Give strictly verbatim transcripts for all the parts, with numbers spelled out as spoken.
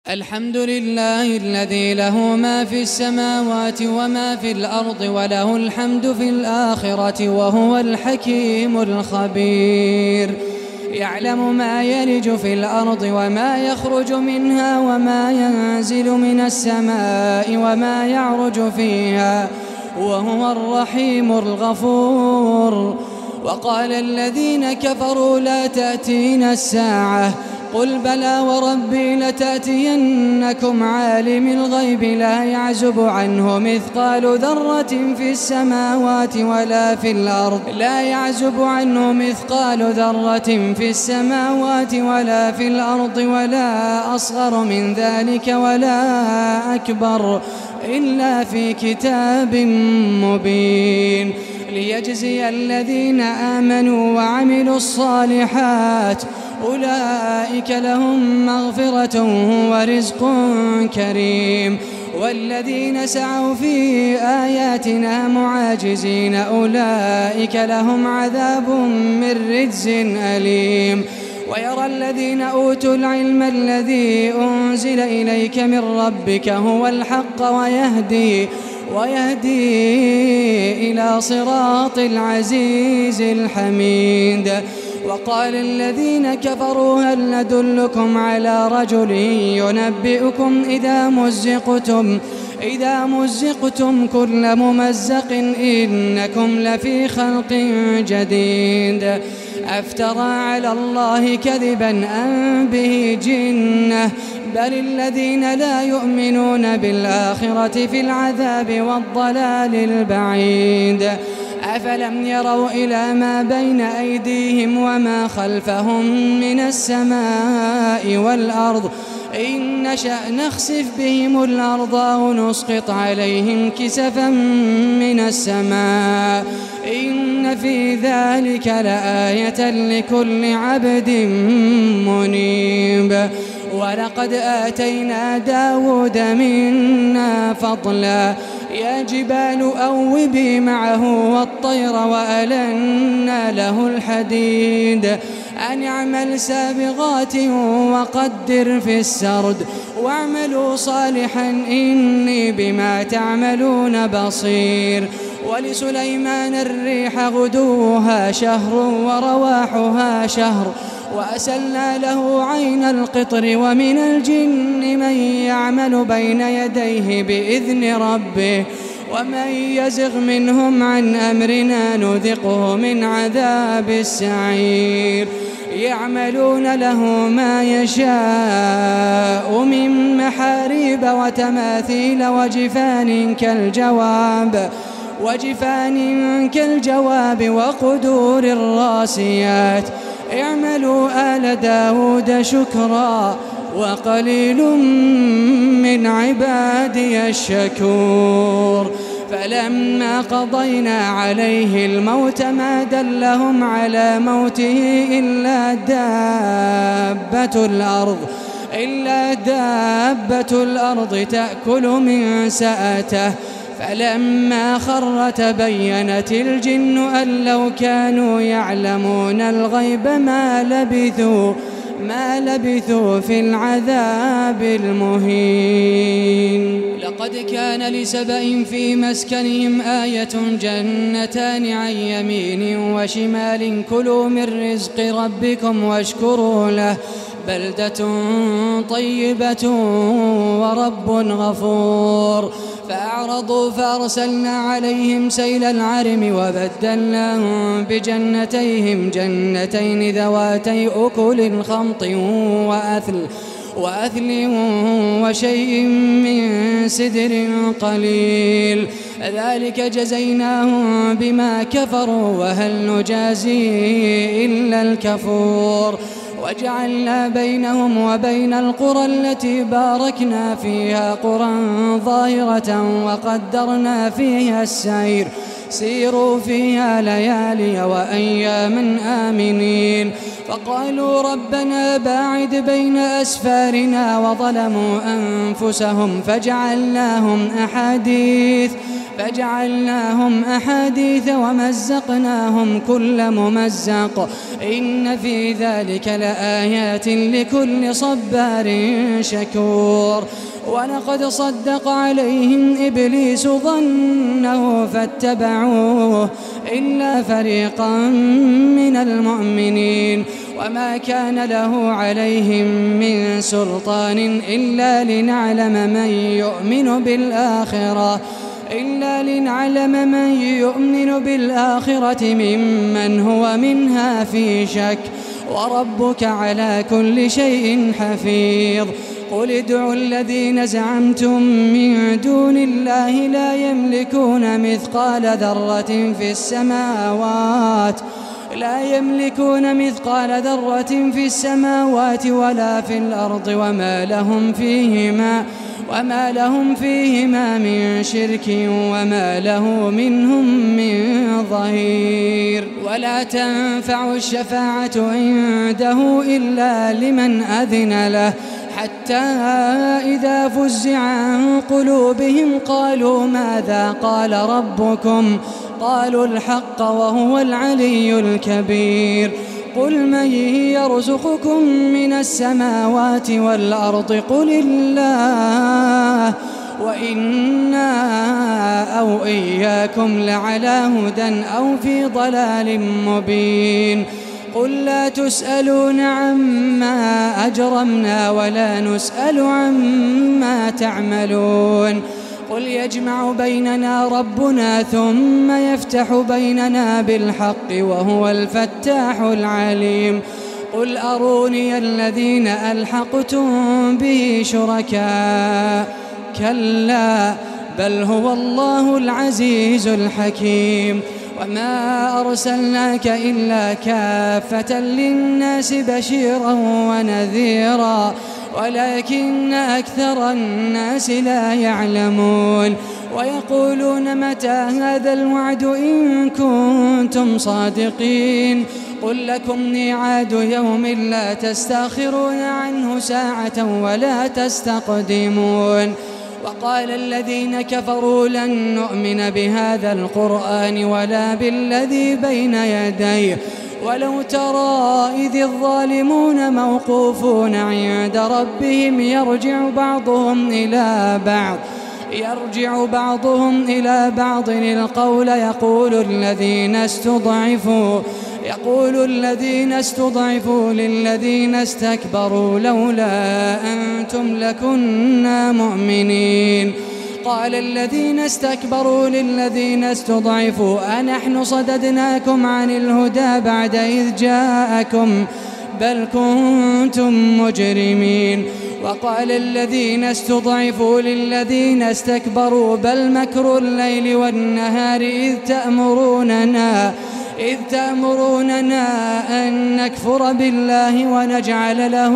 الحمد لله الذي له ما في السماوات وما في الأرض وله الحمد في الآخرة وهو الحكيم الخبير. يعلم ما يلج في الأرض وما يخرج منها وما ينزل من السماء وما يعرج فيها وهو الرحيم الغفور. وقال الذين كفروا لا تأتينا الساعة قل بلى وربي لتأتينكم عالم الغيب لا يعزب عنه مثقال ذرة في السماوات ولا في الأرض لا يعزب عنه مثقال ذرة في السماوات ولا في الأرض ولا أصغر من ذلك ولا أكبر إلا في كتاب مبين ليجزي الذين آمنوا وعملوا الصالحات أولئك لهم مغفرة ورزق كريم. والذين سعوا في آياتنا معاجزين أولئك لهم عذاب من رجز أليم. ويرى الذين أوتوا العلم الذي أنزل إليك من ربك هو الحق ويهدي ويهدي إلى صراط العزيز الحميد. وقال الذين كفروا هل ندلكم على رجل ينبئكم إذا مزقتم إذا مزقتم كل ممزق إنكم لفي خلق جديد أفترى على الله كذبا أم به جنة بل الذين لا يؤمنون بالآخرة في العذاب والضلال البعيد. أفلم يروا إلى ما بين أيديهم وما خلفهم من السماء والأرض إن نشأ نخسف بهم الأرض أو نسقط عليهم كسفا من السماء إن في ذلك لآية لكل عبد منيب. ولقد آتينا داود منا فضلا يا جبال أوبي معه والطير وألنا له الحديد أن اعمل سابغات وقدر في السرد واعملوا صالحا إني بما تعملون بصير. ولسليمان الريح غدوها شهر ورواحها شهر وأسلنا له عين القطر ومن الجن من يعمل بين يديه بإذن ربه ومن يزغ منهم عن أمرنا نذقه من عذاب السعير. يعملون له ما يشاء من محاريب وتماثيل وجفان كالجواب وجفان كالجواب وقدور الراسيات اعملوا آل داود شكرا وقليل من عبادي الشكور. فلما قضينا عليه الموت ما دلهم على موته إلا دابة الأرض إلا دابة الأرض تأكل من سأته فلما خر تبينت الجن أن لو كانوا يعلمون الغيب ما لبثوا ما لبثوا في العذاب المهين. لقد كان لسبأ في مسكنهم آية جنتان عن يمين وشمال كلوا من رزق ربكم واشكروا له بلدة طيبة ورب غفور. فأعرضوا فأرسلنا عليهم سيل العرم وبدلناهم بجنتيهم جنتين ذواتي أكل خمط وأثل وأثل وشيء من سدر قليل ذلك جزيناهم بما كفروا وهل نجازي إلا الكفور. وجعلنا بينهم وبين القرى التي باركنا فيها قرى ظاهرة وقدرنا فيها السير سيروا فيها ليالي وأياما آمنين. فقالوا ربنا باعد بين أسفارنا وظلموا أنفسهم فجعلناهم أحاديث فجعلناهم أحاديث ومزقناهم كل ممزق إن في ذلك لآيات لكل صبار شكور. ولقد صدق عليهم إبليس ظنه فاتبعوه إلا فريقا من المؤمنين وما كان له عليهم من سلطان إلا لنعلم من يؤمن بالآخرة إلا لنعلم من يؤمن بالآخرة ممن هو منها في شك وربك على كل شيء حفيظ. قل ادعوا الذين زعمتم من دون الله لا يملكون مثقال ذرة في السماوات لا يملكون مثقال ذرة في السماوات ولا في الأرض وما لهم فيهما وما لهم فيهما من شرك وما له منهم من ظهير. ولا تنفع الشفاعة عنده إلا لمن أذن له حتى إذا فزع عن قلوبهم قالوا ماذا قال ربكم قالوا الحق وهو العلي الكبير. قل من يرزقكم من السماوات والأرض قل الله وإنا أو إياكم لعلى هدى أو في ضلال مبين. قل لا تسألون عما أجرمنا ولا نسأل عما تعملون. قل يجمع بيننا ربنا ثم يفتح بيننا بالحق وهو الفتاح العليم. قل أروني الذين ألحقتم به شركاء كلا بل هو الله العزيز الحكيم. وما أرسلناك إلا كافة للناس بشيرا ونذيرا ولكن أكثر الناس لا يعلمون. ويقولون متى هذا الوعد إن كنتم صادقين. قل لكم ميعاد يوم لا تستأخرون عنه ساعة ولا تستقدمون. وقال الذين كفروا لن نؤمن بهذا القرآن ولا بالذي بين يديه ولو ترى إذ الظالمون موقوفون عند ربهم يرجع بعضهم إلى بعض يرجع بعضهم إلى بعض القول يقول الذين استضعفوا يقول الذين استضعفوا للذين استكبروا لولا أنتم لكنا مؤمنين. قال الذين استكبروا للذين استضعفوا أنحن صددناكم عن الهدى بعد إذ جاءكم بل كنتم مجرمين. وقال الذين استضعفوا للذين استكبروا بل مكر الليل والنهار إذ تأمروننا إذ تأمروننا أن نكفر بالله ونجعل له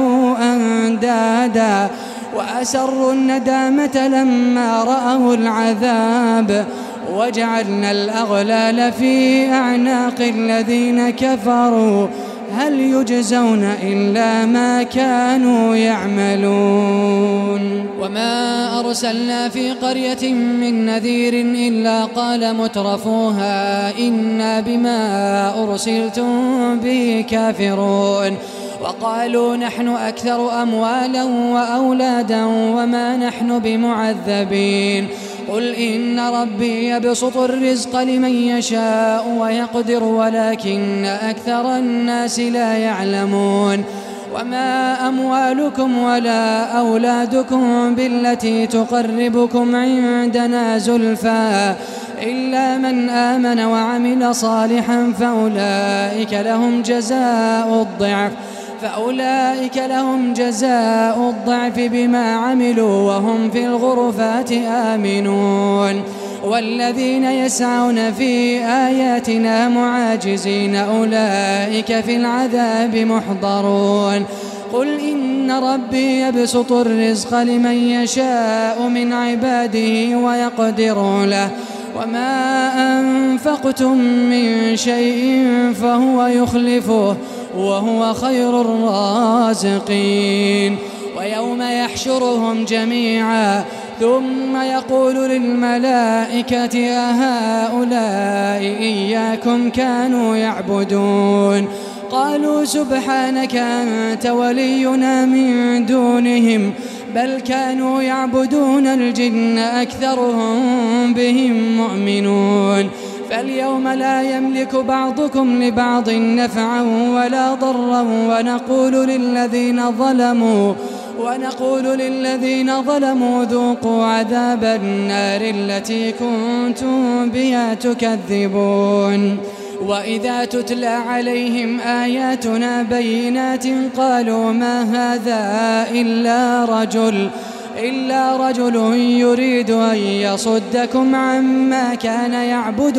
أندادا وأسروا الندامة لما رأوا العذاب وجعلنا الأغلال في أعناق الذين كفروا هل يجزون إلا ما كانوا يعملون. وما أرسلنا في قرية من نذير إلا قال مترفوها إنا بما أرسلتم به كافرون. وقالوا نحن أكثر أموالا وأولادا وما نحن بمعذبين. قل إن ربي يبسط الرزق لمن يشاء ويقدر ولكن أكثر الناس لا يعلمون. وما أموالكم ولا أولادكم بالتي تقربكم عندنا زلفى إلا من آمن وعمل صالحا فأولئك لهم جزاء الضعف فأولئك لهم جزاء الضعف بما عملوا وهم في الغرفات آمنون. والذين يسعون في آياتنا معاجزين أولئك في العذاب محضرون. قل إن ربي يبسط الرزق لمن يشاء من عباده ويقدر له وما أنفقتم من شيء فهو يخلفه وهو خير الرازقين. ويوم يحشرهم جميعا ثم يقول للملائكة أهؤلاء إياكم كانوا يعبدون قالوا سبحانك أنت ولينا من دونهم بل كانوا يعبدون الجن أكثرهم بهم مؤمنون فاليوم لا يملك بعضكم لبعض نفعا ولا ضرا ونقول للذين ظلموا ونقول للذين ظلموا ذوقوا عذاب النار التي كنتم بها تكذبون وإذا تتلى عليهم آياتنا بينات قالوا ما هذا إلا رجل إلا رجل يريد أن يصدكم عما كان يعبد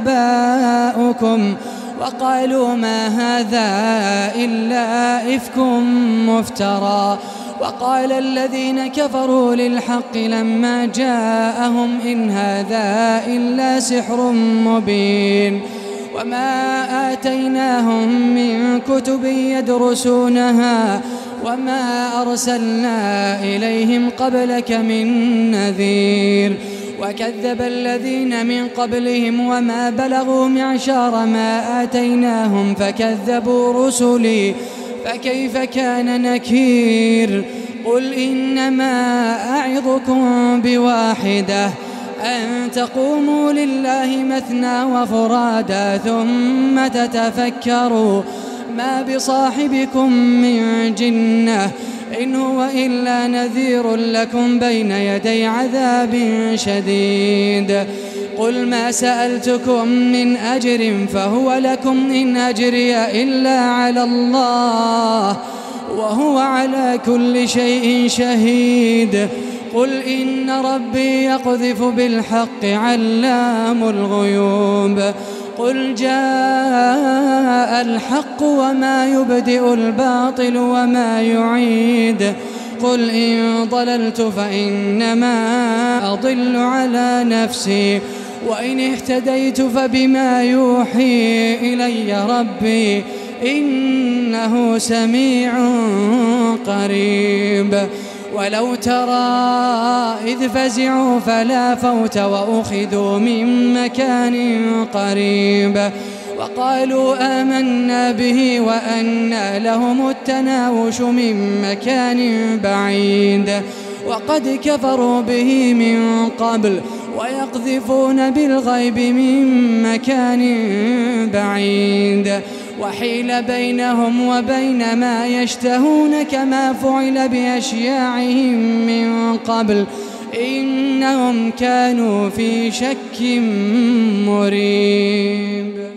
آباؤكم وقالوا ما هذا إلا إفك مفترى وقال الذين كفروا للحق لما جاءهم إن هذا إلا سحر مبين وما آتيناهم من كتب يدرسونها وما أرسلنا إليهم قبلك من نذير وكذب الذين من قبلهم وما بلغوا معشار ما آتيناهم فكذبوا رسلي فكيف كان نكير قل إنما أعظكم بواحدة أن تقوموا لله مثنى وفرادا ثم تتفكروا ما بصاحبكم من جنة إن هو إلا نذير لكم بين يدي عذاب شديد قل ما سألتكم من أجر فهو لكم إن أجري إلا على الله وهو على كل شيء شهيد قل إن ربي يقذف بالحق علام الغيوب قل جاء الحق وما يبدئ الباطل وما يعيد قل إن ضللت فإنما أضل على نفسي وإن اهتديت فبما يوحي إلي ربي إنه سميع قريب ولو ترى إذ فزعوا فلا فوت وأخذوا من مكان قريب وقالوا آمنا به وأنى لهم التناوش من مكان بعيد وقد كفروا به من قبل ويقذفون بالغيب من مكان بعيد وحيل بينهم وبين ما يشتهون كما فعل بأشياعهم من قبل إنهم كانوا في شك مريب.